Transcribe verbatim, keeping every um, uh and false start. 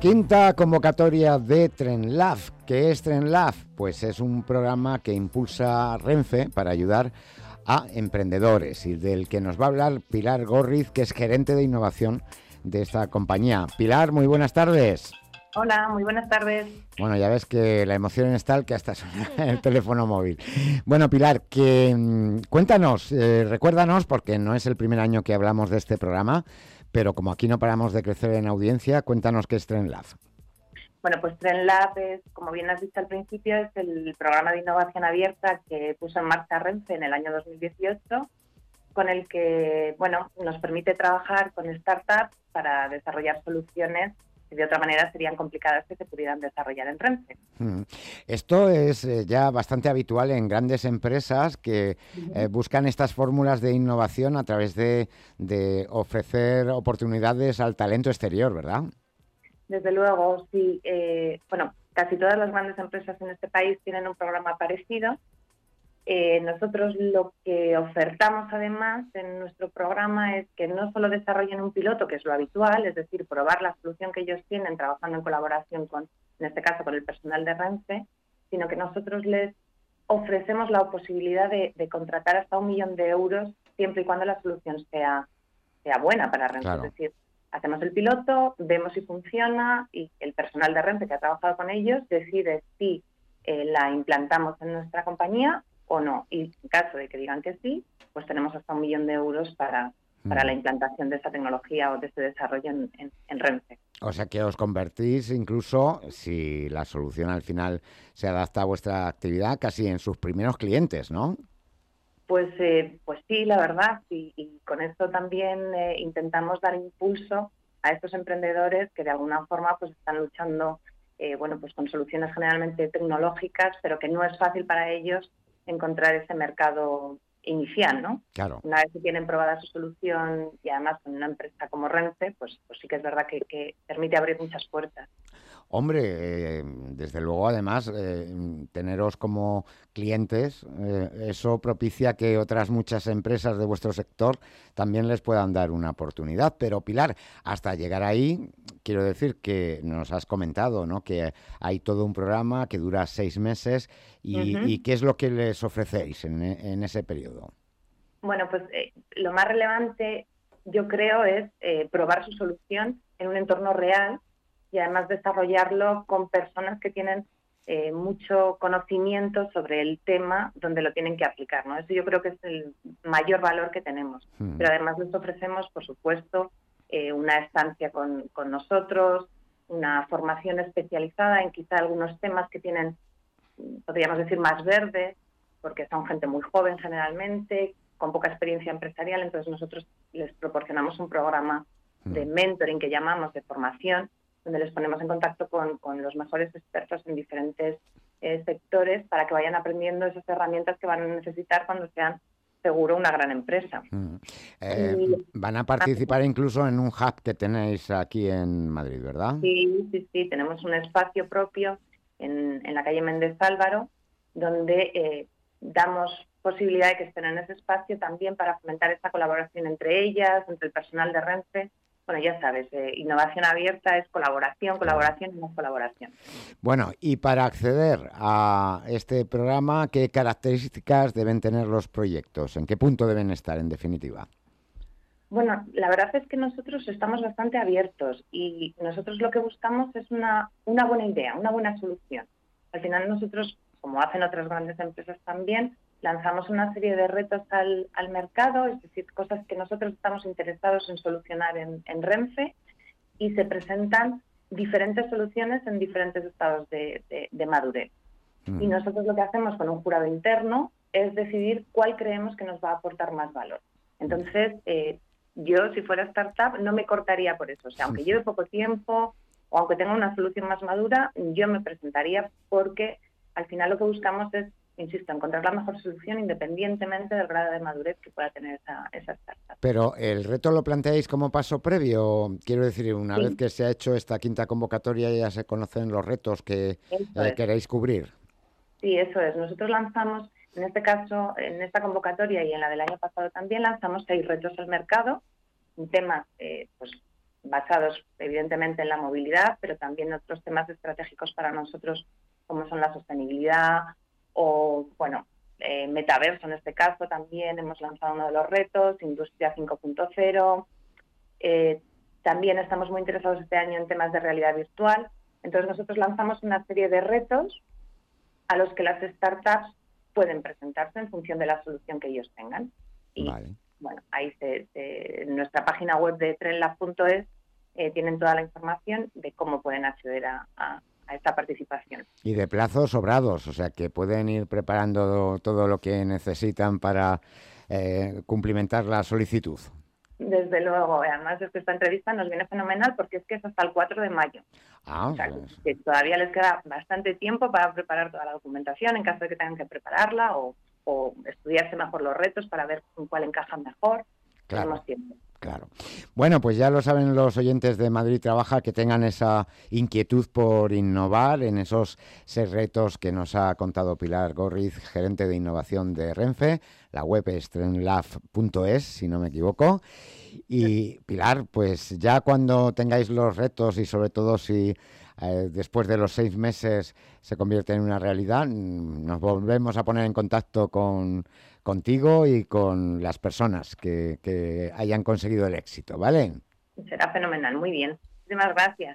Quinta convocatoria de TrenLab. ¿Qué es TrenLab? Pues es un programa que impulsa Renfe para ayudar a emprendedores y del que nos va a hablar Pilar Gorriz, que es gerente de innovación de esta compañía. Pilar, muy buenas tardes. Hola, muy buenas tardes. Bueno, ya ves que la emoción es tal que hasta suena el teléfono móvil. Bueno, Pilar, que mmm, cuéntanos, eh, recuérdanos, porque no es el primer año que hablamos de este programa, pero como aquí no paramos de crecer en audiencia, cuéntanos qué es TrenLab. Bueno, pues TrenLab es, como bien has dicho al principio, es el programa de innovación abierta que puso en marcha Renfe en el año dos mil dieciocho, con el que, bueno, nos permite trabajar con startups para desarrollar soluciones que de otra manera serían complicadas que se pudieran desarrollar en Renfe. Esto es eh, ya bastante habitual en grandes empresas que eh, buscan estas fórmulas de innovación a través de, de ofrecer oportunidades al talento exterior, ¿verdad? Desde luego, sí. Eh, bueno, casi todas las grandes empresas en este país tienen un programa parecido. Eh, nosotros lo que ofertamos además en nuestro programa es que no solo desarrollen un piloto, que es lo habitual, es decir, probar la solución que ellos tienen trabajando en colaboración con, en este caso, con el personal de Renfe, sino que nosotros les ofrecemos la posibilidad de, de contratar hasta un millón de euros siempre y cuando la solución sea, sea buena para Renfe. Claro. Es decir, hacemos el piloto, vemos si funciona y el personal de Renfe que ha trabajado con ellos decide si eh, la implantamos en nuestra compañía o no. Y en caso de que digan que sí, pues tenemos hasta un millón de euros para, para mm. la implantación de esta tecnología o de este desarrollo en, en, en Renfe. O sea que os convertís incluso, si la solución al final se adapta a vuestra actividad, casi en sus primeros clientes, ¿no? Pues, eh, pues sí, la verdad, y, y con esto también eh, intentamos dar impulso a estos emprendedores que de alguna forma pues están luchando eh, bueno, pues con soluciones generalmente tecnológicas, pero que no es fácil para ellos encontrar ese mercado inicial, ¿no? Claro. Una vez que tienen probada su solución y además con una empresa como Renfe, pues, pues sí que es verdad que, que permite abrir muchas puertas. Hombre, eh, desde luego, además, eh, teneros como clientes, eh, eso propicia que otras muchas empresas de vuestro sector también les puedan dar una oportunidad. Pero, Pilar, hasta llegar ahí, quiero decir que nos has comentado, ¿no?, que hay todo un programa que dura seis meses y, uh-huh. ¿y qué es lo que les ofrecéis en, en ese periodo? Bueno, pues eh, lo más relevante, yo creo, es eh, probar su solución en un entorno real y además desarrollarlo con personas que tienen eh, mucho conocimiento sobre el tema donde lo tienen que aplicar, ¿no? Eso yo creo que es el mayor valor que tenemos. Hmm. Pero además les ofrecemos, por supuesto, eh, una estancia con, con nosotros, una formación especializada en quizá algunos temas que tienen, podríamos decir, más verdes, porque son gente muy joven generalmente, con poca experiencia empresarial, entonces nosotros les proporcionamos un programa de mentoring que llamamos de formación, donde les ponemos en contacto con, con los mejores expertos en diferentes eh, sectores para que vayan aprendiendo esas herramientas que van a necesitar cuando sean, seguro, una gran empresa. Mm. Eh, y, van a participar incluso en un hub que tenéis aquí en Madrid, ¿verdad? Sí, sí, sí, tenemos un espacio propio en, en la calle Méndez Álvaro, donde eh, damos posibilidad de que estén en ese espacio también para fomentar esta colaboración entre ellas, entre el personal de Renfe. Bueno, ya sabes, eh, innovación abierta es colaboración, colaboración y más colaboración. Bueno, y para acceder a este programa, ¿qué características deben tener los proyectos? ¿En qué punto deben estar, en definitiva? Bueno, la verdad es que nosotros estamos bastante abiertos y nosotros lo que buscamos es una, una buena idea, una buena solución. Al final nosotros, como hacen otras grandes empresas también, lanzamos una serie de retos al, al mercado, es decir, cosas que nosotros estamos interesados en solucionar en, en Renfe, y se presentan diferentes soluciones en diferentes estados de, de, de madurez. Mm. Y nosotros lo que hacemos con un jurado interno es decidir cuál creemos que nos va a aportar más valor. Entonces, eh, yo, si fuera startup, no me cortaría por eso. O sea, aunque lleve poco tiempo o aunque tenga una solución más madura, yo me presentaría porque al final lo que buscamos es, insisto, encontrar la mejor solución independientemente del grado de madurez que pueda tener esa, esa startup. Pero el reto lo planteáis como paso previo, quiero decir, una sí. vez que se ha hecho esta quinta convocatoria ya se conocen los retos que eh, queréis cubrir. Sí, eso es. Nosotros lanzamos, en este caso, en esta convocatoria y en la del año pasado también, lanzamos seis retos al mercado, temas eh, pues, basados evidentemente en la movilidad, pero también otros temas estratégicos para nosotros, como son la sostenibilidad o, bueno, eh, metaverso en este caso también. Hemos lanzado uno de los retos, Industria cinco punto cero. Eh, también estamos muy interesados este año en temas de realidad virtual. Entonces nosotros lanzamos una serie de retos a los que las startups pueden presentarse en función de la solución que ellos tengan. Y Vale. bueno, ahí se, se, en nuestra página web de Trenlab punto es eh, tienen toda la información de cómo pueden acceder a, a, a esta participación. Y de plazos sobrados, o sea que pueden ir preparando todo lo que necesitan para eh, cumplimentar la solicitud. Desde luego, además es que esta entrevista nos viene fenomenal porque es que es hasta el cuatro de mayo. Ah, O sea, pues... que todavía les queda bastante tiempo para preparar toda la documentación en caso de que tengan que prepararla o, o estudiarse mejor los retos para ver con cuál encajan mejor. Claro. Tenemos tiempo. Claro. Bueno, pues ya lo saben los oyentes de Madrid Trabaja, que tengan esa inquietud por innovar en esos seis retos que nos ha contado Pilar Gorriz, gerente de innovación de Renfe. La web es trenlab punto es, si no me equivoco. Y Pilar, pues ya cuando tengáis los retos y sobre todo si eh, después de los seis meses se convierte en una realidad, nos volvemos a poner en contacto con... contigo y con las personas que, que hayan conseguido el éxito, ¿vale? Será fenomenal, muy bien. Muchísimas gracias.